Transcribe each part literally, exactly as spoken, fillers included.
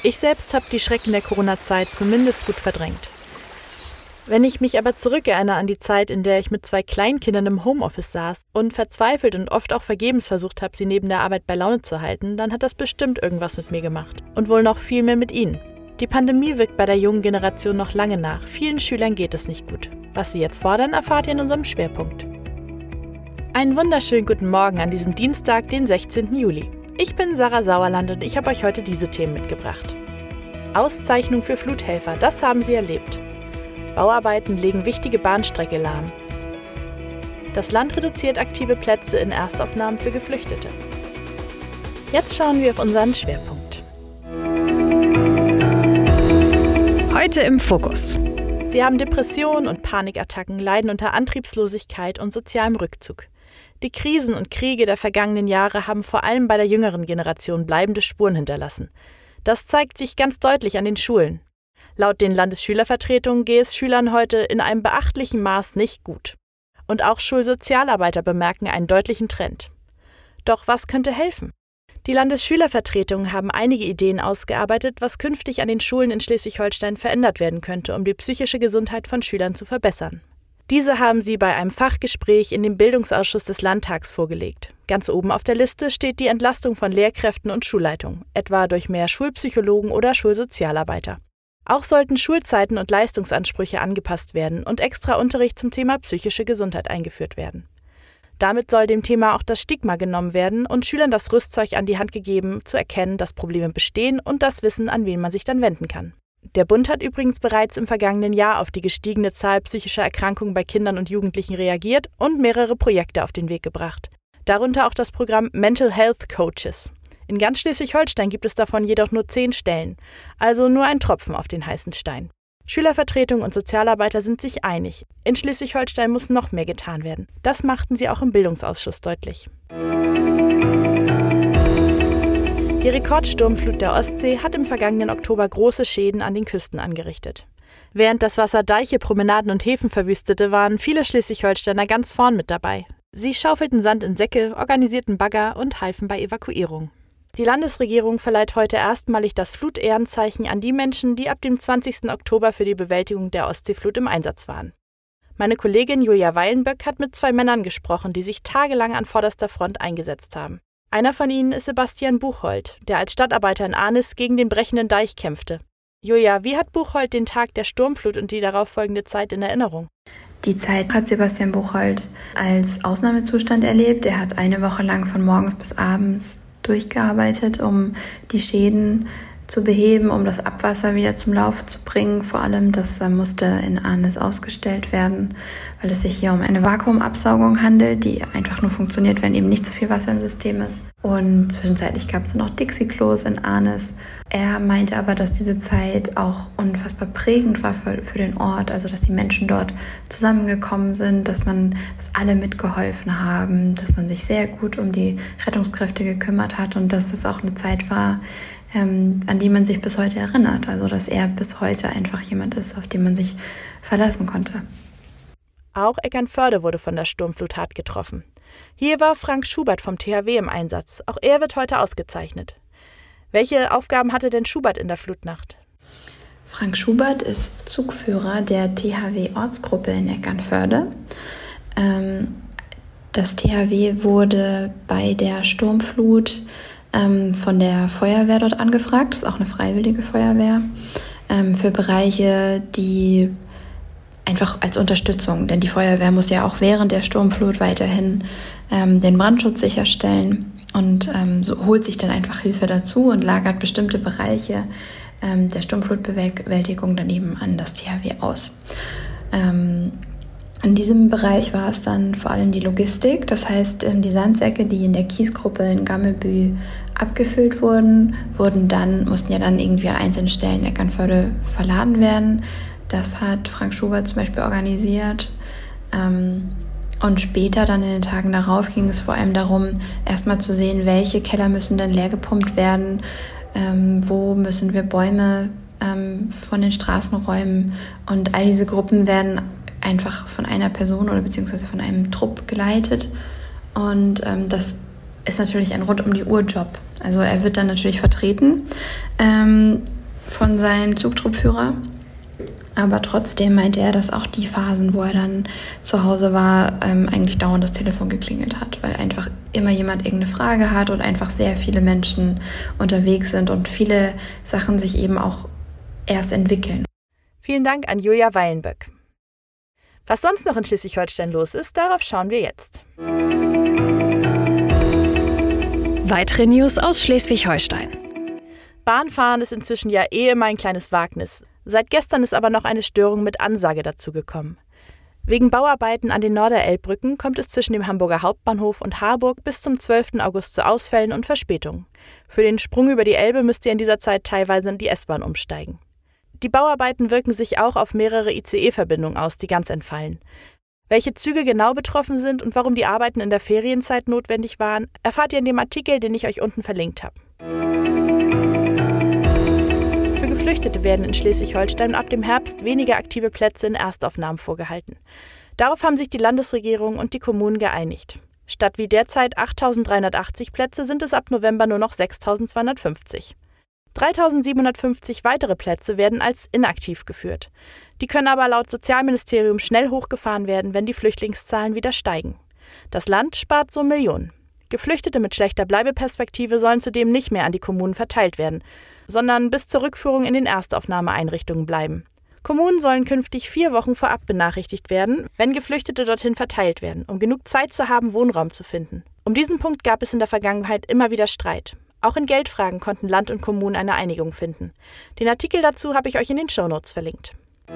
Ich selbst habe die Schrecken der Corona-Zeit zumindest gut verdrängt. Wenn ich mich aber zurückerinnere an die Zeit, in der ich mit zwei Kleinkindern im Homeoffice saß und verzweifelt und oft auch vergebens versucht habe, sie neben der Arbeit bei Laune zu halten, dann hat das bestimmt irgendwas mit mir gemacht. Und wohl noch viel mehr mit ihnen. Die Pandemie wirkt bei der jungen Generation noch lange nach. Vielen Schülern geht es nicht gut. Was sie jetzt fordern, erfahrt ihr in unserem Schwerpunkt. Einen wunderschönen guten Morgen an diesem Dienstag, den sechzehnten Juli. Ich bin Sarah Sauerland und ich habe euch heute diese Themen mitgebracht. Auszeichnung für Fluthelfer, das haben sie erlebt. Bauarbeiten legen wichtige Bahnstrecke lahm. Das Land reduziert aktive Plätze in Erstaufnahmen für Geflüchtete. Jetzt schauen wir auf unseren Schwerpunkt. Heute im Fokus. Sie haben Depressionen und Panikattacken, leiden unter Antriebslosigkeit und sozialem Rückzug. Die Krisen und Kriege der vergangenen Jahre haben vor allem bei der jüngeren Generation bleibende Spuren hinterlassen. Das zeigt sich ganz deutlich an den Schulen. Laut den Landesschülervertretungen gehe es Schülern heute in einem beachtlichen Maß nicht gut. Und auch Schulsozialarbeiter bemerken einen deutlichen Trend. Doch was könnte helfen? Die Landesschülervertretungen haben einige Ideen ausgearbeitet, was künftig an den Schulen in Schleswig-Holstein verändert werden könnte, um die psychische Gesundheit von Schülern zu verbessern. Diese haben sie bei einem Fachgespräch in dem Bildungsausschuss des Landtags vorgelegt. Ganz oben auf der Liste steht die Entlastung von Lehrkräften und Schulleitungen, etwa durch mehr Schulpsychologen oder Schulsozialarbeiter. Auch sollten Schulzeiten und Leistungsansprüche angepasst werden und extra Unterricht zum Thema psychische Gesundheit eingeführt werden. Damit soll dem Thema auch das Stigma genommen werden und Schülern das Rüstzeug an die Hand gegeben, zu erkennen, dass Probleme bestehen und das Wissen, an wen man sich dann wenden kann. Der Bund hat übrigens bereits im vergangenen Jahr auf die gestiegene Zahl psychischer Erkrankungen bei Kindern und Jugendlichen reagiert und mehrere Projekte auf den Weg gebracht. Darunter auch das Programm Mental Health Coaches. In ganz Schleswig-Holstein gibt es davon jedoch nur zehn Stellen, also nur ein Tropfen auf den heißen Stein. Schülervertretung und Sozialarbeiter sind sich einig. In Schleswig-Holstein muss noch mehr getan werden. Das machten sie auch im Bildungsausschuss deutlich. Die Rekordsturmflut der Ostsee hat im vergangenen Oktober große Schäden an den Küsten angerichtet. Während das Wasser Deiche, Promenaden und Häfen verwüstete, waren viele Schleswig-Holsteiner ganz vorn mit dabei. Sie schaufelten Sand in Säcke, organisierten Bagger und halfen bei Evakuierung. Die Landesregierung verleiht heute erstmalig das Flutehrenzeichen an die Menschen, die ab dem zwanzigsten Oktober für die Bewältigung der Ostseeflut im Einsatz waren. Meine Kollegin Julia Weilenböck hat mit zwei Männern gesprochen, die sich tagelang an vorderster Front eingesetzt haben. Einer von ihnen ist Sebastian Buchholdt, der als Stadtarbeiter in Arnis gegen den brechenden Deich kämpfte. Julia, wie hat Buchholdt den Tag der Sturmflut und die darauffolgende Zeit in Erinnerung? Die Zeit hat Sebastian Buchholdt als Ausnahmezustand erlebt. Er hat eine Woche lang von morgens bis abends durchgearbeitet, um die Schäden zu beheben, um das Abwasser wieder zum Laufen zu bringen. Vor allem, das musste in Arnis ausgestellt werden, weil es sich hier um eine Vakuumabsaugung handelt, die einfach nur funktioniert, wenn eben nicht so viel Wasser im System ist. Und zwischenzeitlich gab es dann auch Dixie-Klos in Arnis. Er meinte aber, dass diese Zeit auch unfassbar prägend war für, für den Ort, also dass die Menschen dort zusammengekommen sind, dass man, dass alle mitgeholfen haben, dass man sich sehr gut um die Rettungskräfte gekümmert hat und dass das auch eine Zeit war, ähm, an die man sich bis heute erinnert. Also dass er bis heute einfach jemand ist, auf den man sich verlassen konnte. Auch Eckernförde wurde von der Sturmflut hart getroffen. Hier war Frank Schubert vom T H W im Einsatz. Auch er wird heute ausgezeichnet. Welche Aufgaben hatte denn Schubert in der Flutnacht? Frank Schubert ist Zugführer der T H W-Ortsgruppe in Eckernförde. Ähm, das T H W wurde bei der Sturmflut ähm, von der Feuerwehr dort angefragt. Das ist auch eine freiwillige Feuerwehr. Ähm, für Bereiche, die einfach als Unterstützung, denn die Feuerwehr muss ja auch während der Sturmflut weiterhin ähm, den Brandschutz sicherstellen und ähm, so holt sich dann einfach Hilfe dazu und lagert bestimmte Bereiche ähm, der Sturmflutbewältigung dann eben an das T H W aus. Ähm, in diesem Bereich war es dann vor allem die Logistik, das heißt ähm, die Sandsäcke, die in der Kiesgruppe in Gammelbü abgefüllt wurden, wurden dann, mussten ja dann irgendwie an einzelnen Stellen in Eckernförde verladen werden. Das hat Frank Schubert zum Beispiel organisiert. Und später, dann in den Tagen darauf, ging es vor allem darum, erstmal zu sehen, welche Keller müssen denn leer gepumpt werden, wo müssen wir Bäume von den Straßen räumen. Und all diese Gruppen werden einfach von einer Person oder beziehungsweise von einem Trupp geleitet. Und das ist natürlich ein rund um die Uhr Job. Also er wird dann natürlich vertreten. von seinem Zugtruppführer. Aber trotzdem meinte er, dass auch die Phasen, wo er dann zu Hause war, ähm, eigentlich dauernd das Telefon geklingelt hat, weil einfach immer jemand irgendeine Frage hat und einfach sehr viele Menschen unterwegs sind und viele Sachen sich eben auch erst entwickeln. Vielen Dank an Julia Weilenböck. Was sonst noch in Schleswig-Holstein los ist, darauf schauen wir jetzt. Weitere News aus Schleswig-Holstein. Bahnfahren ist inzwischen ja eh immer ein kleines Wagnis. Seit gestern ist aber noch eine Störung mit Ansage dazugekommen. Wegen Bauarbeiten an den Norderelbbrücken kommt es zwischen dem Hamburger Hauptbahnhof und Harburg bis zum zwölften August zu Ausfällen und Verspätungen. Für den Sprung über die Elbe müsst ihr in dieser Zeit teilweise in die S-Bahn umsteigen. Die Bauarbeiten wirken sich auch auf mehrere I C E-Verbindungen aus, die ganz entfallen. Welche Züge genau betroffen sind und warum die Arbeiten in der Ferienzeit notwendig waren, erfahrt ihr in dem Artikel, den ich euch unten verlinkt habe. Für Geflüchtete werden in Schleswig-Holstein ab dem Herbst weniger aktive Plätze in Erstaufnahmen vorgehalten. Darauf haben sich die Landesregierung und die Kommunen geeinigt. Statt wie derzeit achttausenddreihundertachtzig Plätze sind es ab November nur noch sechstausendzweihundertfünfzig. dreitausendsiebenhundertfünfzig weitere Plätze werden als inaktiv geführt. Die können aber laut Sozialministerium schnell hochgefahren werden, wenn die Flüchtlingszahlen wieder steigen. Das Land spart so Millionen. Geflüchtete mit schlechter Bleibeperspektive sollen zudem nicht mehr an die Kommunen verteilt werden, sondern bis zur Rückführung in den Erstaufnahmeeinrichtungen bleiben. Kommunen sollen künftig vier Wochen vorab benachrichtigt werden, wenn Geflüchtete dorthin verteilt werden, um genug Zeit zu haben, Wohnraum zu finden. Um diesen Punkt gab es in der Vergangenheit immer wieder Streit. Auch in Geldfragen konnten Land und Kommunen eine Einigung finden. Den Artikel dazu habe ich euch in den Shownotes verlinkt.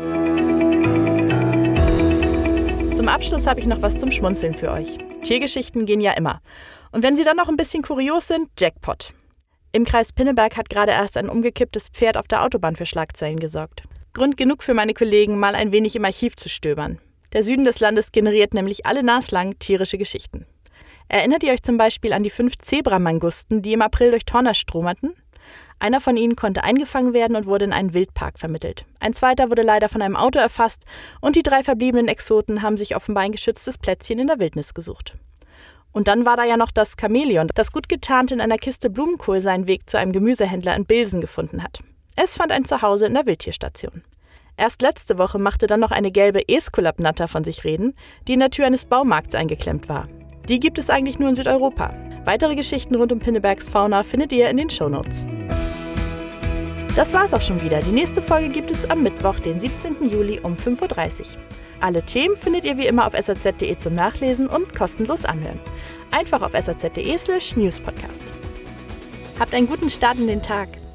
Zum Abschluss habe ich noch was zum Schmunzeln für euch. Tiergeschichten gehen ja immer. Und wenn sie dann noch ein bisschen kurios sind, Jackpot. Im Kreis Pinneberg hat gerade erst ein umgekipptes Pferd auf der Autobahn für Schlagzeilen gesorgt. Grund genug für meine Kollegen, mal ein wenig im Archiv zu stöbern. Der Süden des Landes generiert nämlich alle naslang tierische Geschichten. Erinnert ihr euch zum Beispiel an die fünf Zebramangusten, die im April durch Torna stromerten? Einer von ihnen konnte eingefangen werden und wurde in einen Wildpark vermittelt. Ein zweiter wurde leider von einem Auto erfasst und die drei verbliebenen Exoten haben sich offenbar ein geschütztes Plätzchen in der Wildnis gesucht. Und dann war da ja noch das Chamäleon, das gut getarnt in einer Kiste Blumenkohl seinen Weg zu einem Gemüsehändler in Bilsen gefunden hat. Es fand ein Zuhause in der Wildtierstation. Erst letzte Woche machte dann noch eine gelbe Aeskulapnatter von sich reden, die in der Tür eines Baumarkts eingeklemmt war. Die gibt es eigentlich nur in Südeuropa. Weitere Geschichten rund um Pinnebergs Fauna findet ihr in den Shownotes. Das war's auch schon wieder. Die nächste Folge gibt es am Mittwoch, den siebzehnten Juli um fünf Uhr dreißig. Alle Themen findet ihr wie immer auf s a z punkt d e zum Nachlesen und kostenlos anhören. Einfach auf s a z punkt d e slash newspodcast. Habt einen guten Start in den Tag.